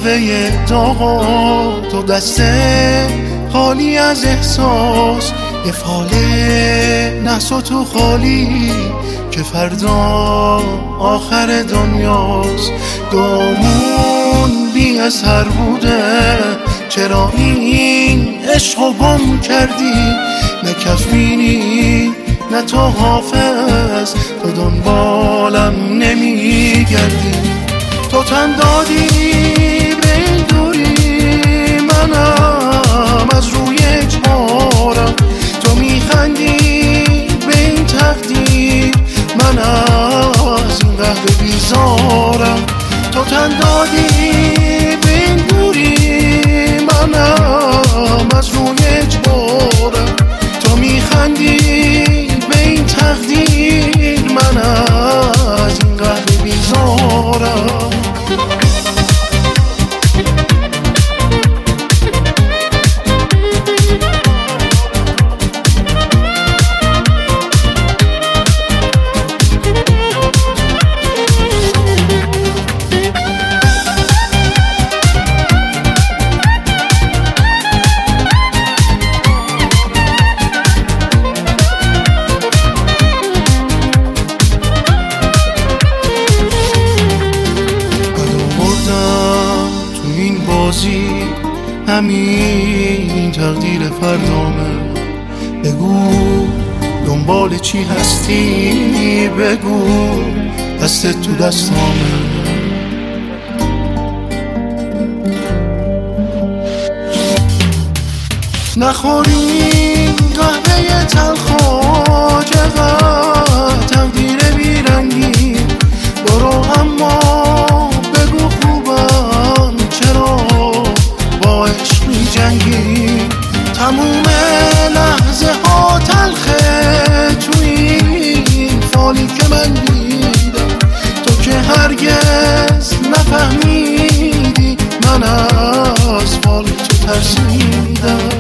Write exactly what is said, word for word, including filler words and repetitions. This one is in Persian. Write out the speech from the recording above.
قهوه داغا تو دسته خالی از احساس، یه فاله نحس و تو خالی که فردا آخر دنیاست. گامون بی اثر بوده، چرا این عشقو گم کردی؟ نه کف بینی نه تو حافظ، تو دنبالم نمیگردی. تو تن دادی به این دوری، منم از روی اجبارم. تو میخندی به این تقدیر، من از این قهوه بیزارم. تو تن دادی به این دوری، منم از روی اجبارم. تو میخندی به این تقدیر، من از این قهوه بیزارم. همین تقدیر فردامه. بگو دنبال چی هستی، بگو دستت تو دستامه. نخوریم قهوه تلخا، چقدر تقدیر بیرنگی. برو اما بگو خوبم چرا با عشق می جنگی. تموم لحظه ها تلخه تو این فالی که من دیدم. تو که هرگز نفهمیدی من از فال تو ترسیدم.